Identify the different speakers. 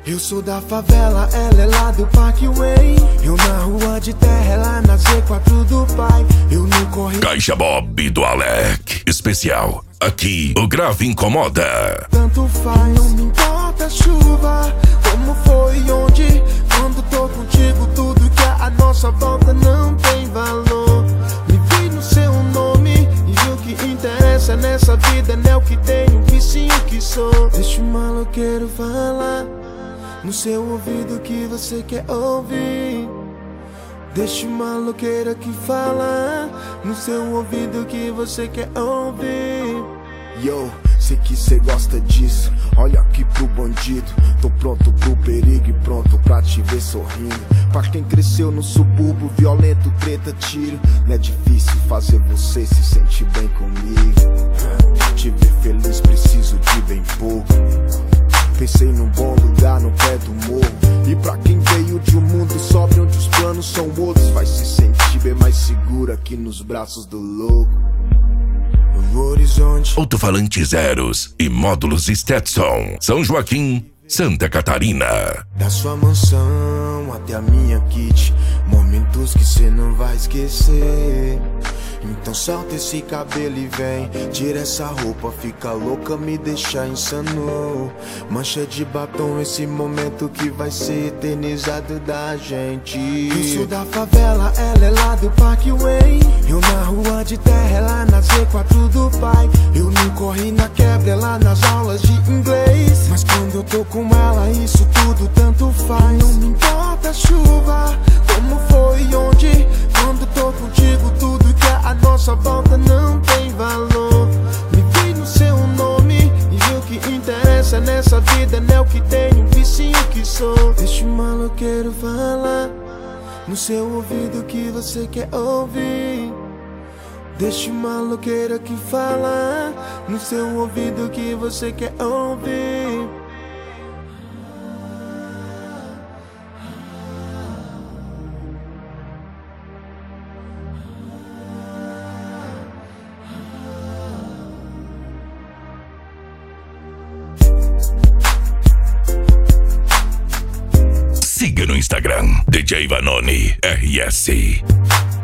Speaker 1: Eu sou da favela, ela é lá do Parkway. Eu na rua de terra, ela na Z4 do pai. Eu não corri.
Speaker 2: Caixa Bob do Alec. Especial. Aqui o grave incomoda.
Speaker 1: Tanto faz, não me importa a chuva. Como foi e onde? Quando tô contigo, tudo que é a nossa volta não tem valor. Me vi no seu nome e o que interessa nessa vida não é o que tenho, que sim o que sou. Deixa o maloqueiro falar no seu ouvido que você quer ouvir. Deixa o maloqueiro aqui falar no seu ouvido que você quer ouvir.
Speaker 3: Yo, sei que cê gosta disso. Olha aqui pro bandido. Tô pronto pro perigo e pronto pra te ver sorrindo. Pra quem cresceu no subúrbio, violento, treta, tiro. Não é difícil fazer você se sentir bem comigo. Te ver feliz preciso de bem pouco. Pensei num bom lugar no pé do morro. E pra quem veio de um mundo sóbrio onde os planos são outros, vai se sentir bem mais seguro aqui nos braços do louco.
Speaker 1: O horizonte,
Speaker 2: Alto-falante Zeros e módulos Stetson. São Joaquim, Santa Catarina.
Speaker 1: da sua mansão até a minha kit, momentos que cê não vai esquecer. Então solta esse cabelo e vem, tira essa roupa, fica louca, me deixa insano. Mancha de batom, esse momento que vai ser eternizado da gente. Eu sou da favela, ela é lá do Parkway. Eu na rua de terra, ela na Z4 do pai. Eu não corri na quebra, ela nas aulas de inglês. Mas quando eu tô com ela, isso tudo tanto faz. Não me importa a chuva, como foi e onde. Quando tô contigo, tudo que é a nossa volta não tem valor. Me vi no seu nome e o que interessa nessa vida não é o que tenho, que sim o que sou. Deixa o maloqueiro falar no seu ouvido que você quer ouvir. Deixa o maloqueiro aqui falar no seu ouvido que você quer ouvir.
Speaker 2: Siga no Instagram, DJ Vanoni RS.